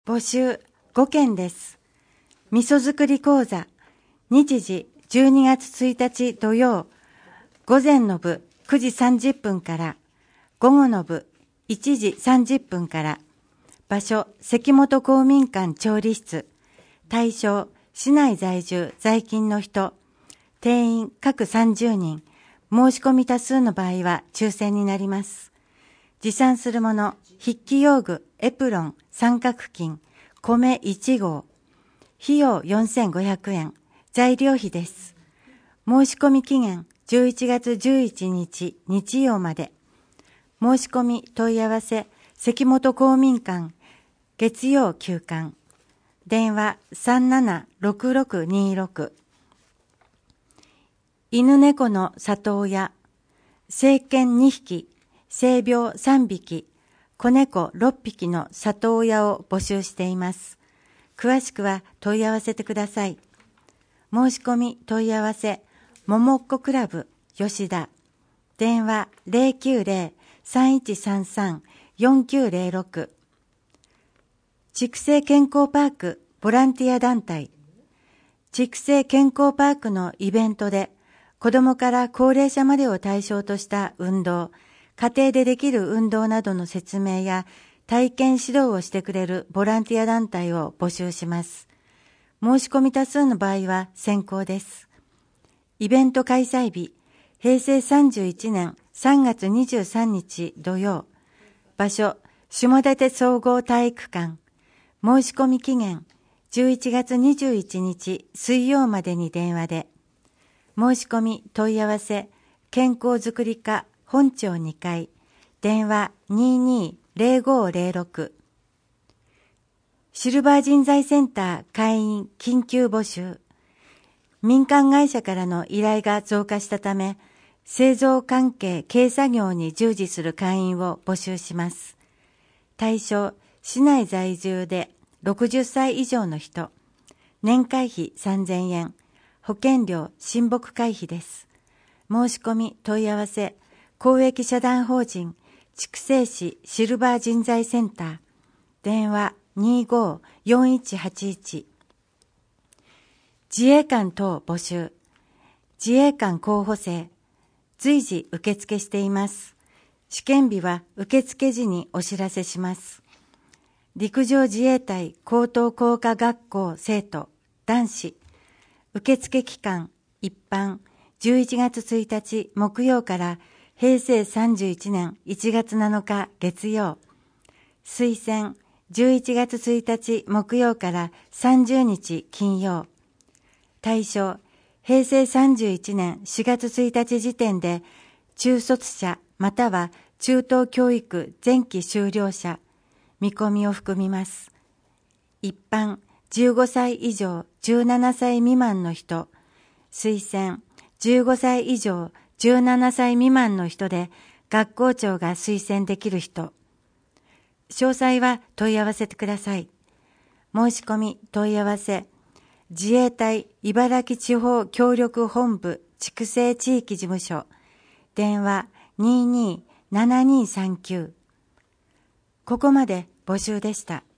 募集5件です。味噌作り講座、日時12月1日土曜、午前の部9時30分から、午後の部1時30分から、場所、関本公民館調理室、対象、市内在住在勤の人、定員各30人、申し込み多数の場合は抽選になります。持参するもの、筆記用具、エプロン、三角巾、米1合、費用4500円、材料費です。申し込み期限11月11日日曜まで。申し込み問い合わせ、関本公民館、月曜休館。電話376626。犬猫の里親、成犬2匹、性病3匹、子猫6匹の里親を募集しています。詳しくは問い合わせてください。申し込み問い合わせ、ももっこクラブ吉田。電話090-3133-4906。畜生健康パークボランティア団体。畜生健康パークのイベントで、子どもから高齢者までを対象とした運動、家庭でできる運動などの説明や体験指導をしてくれるボランティア団体を募集します。申し込み多数の場合は先行です。イベント開催日、平成31年3月23日土曜。場所、下館総合体育館。申し込み期限、11月21日水曜までに電話で。申し込み問い合わせ、健康づくり課本町2階、電話220506。シルバー人材センター会員緊急募集。民間会社からの依頼が増加したため、製造関係軽作業に従事する会員を募集します。対象、市内在住で60歳以上の人。年会費3000円。保険料親睦会費です。申し込み問い合わせ、公益社団法人筑西市シルバー人材センター。電話254181。自衛官等募集。自衛官候補生。随時受付しています。試験日は受付時にお知らせします。陸上自衛隊高等工科学校生徒、男子。受付期間、一般、11月1日木曜から平成31年1月7日月曜。推薦、11月1日木曜から30日金曜。対象、平成31年4月1日時点で中卒者または中等教育前期修了者、見込みを含みます。一般、15歳以上17歳未満の人、推薦15歳以上17歳未満の人で学校長が推薦できる人。詳細は問い合わせてください。申し込み問い合わせ、自衛隊茨城地方協力本部筑西地域事務所、電話227239。ここまで募集でした。